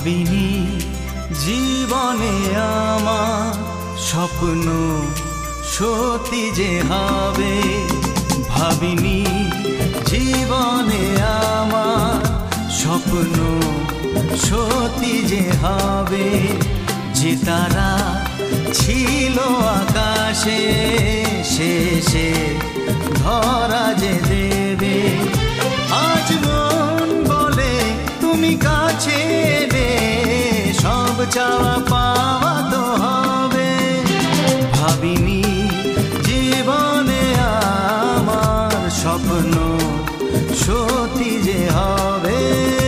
ভাবিনি জীবনে আমার স্বপ্ন সত্যি যে হবে, ভাবিনি জীবনে আমার স্বপ্ন সত্যি যে হবে, যে তারা ছিল আকাশে শেষে ধরা যে দেবে। আজ মন বলে তুমি কাছে এলে সব চাওয়া পাওয়া তো হবে, ভাবিনি জীবনে আমার স্বপ্ন সত্যি যে হবে।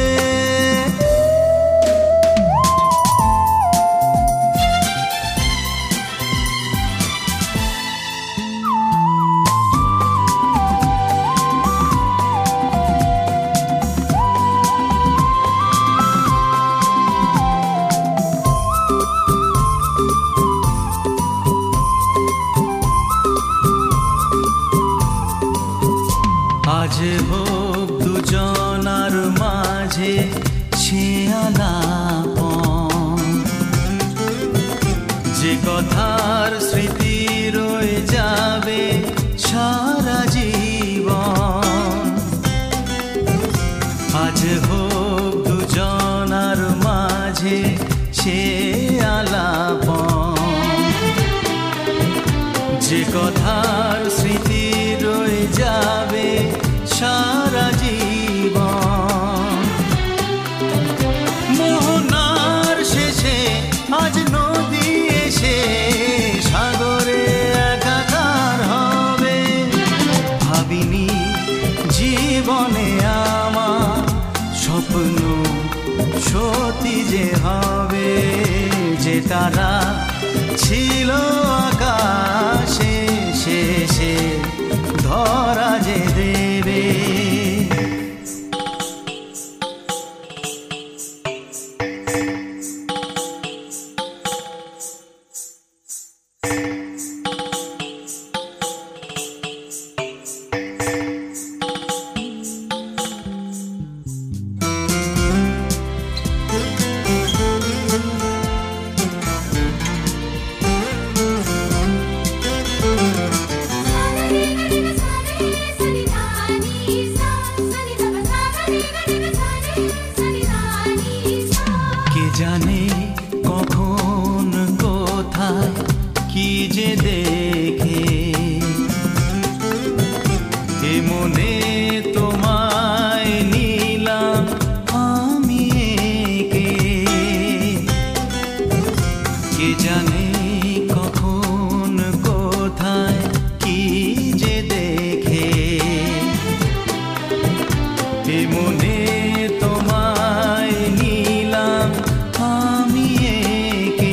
আজ হোক দুজনার মাঝে সে আলাপন, যে কথার স্মৃতি রয়ে যাবে সারা জীবন। আজ হোক দুজনার মাঝে সে আলাপন, যে কথার স্মৃতি রয়ে যাবে সারা জীবন। মোহনার শেষে আজ নদী এসে সাগরে একাকার হবে, ভাবিনি জীবনে আমার স্বপ্ন সত্যি যে হবে, যে তারা ছিল আকাশে শেষে ধরা যে দেবে। জানে কখন কোথায় কি যে দেখে, এ মনে তোমায় নিলাম আমি একে। কে জানে কখন কোথায় কি যে দেখে, এ মনে তোমায় নিলাম আমি একে।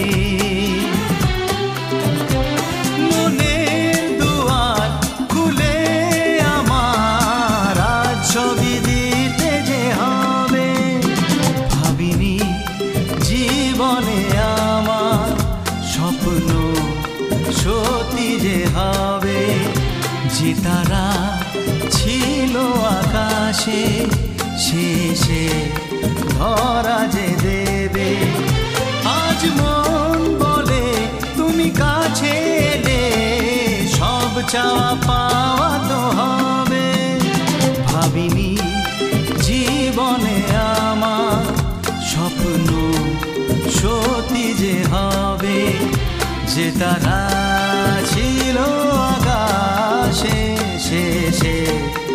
মনের দুয়ার খুলে আমার আজ ছবি দিতে যে হবে, ভাবিনি জীবনে আমার স্বপ্ন সত্যি যে হবে, যে তারা ছিল আকাশে শেষে ধরা যে দেবে। আজ মন বলে তুমি কাছে এলে সব চাওয়া পাওয়া তো হবে, ভাবিনি জীবনে আমার স্বপ্ন সত্যি যে হবে, যে তারা ছিল আকাশে শেষে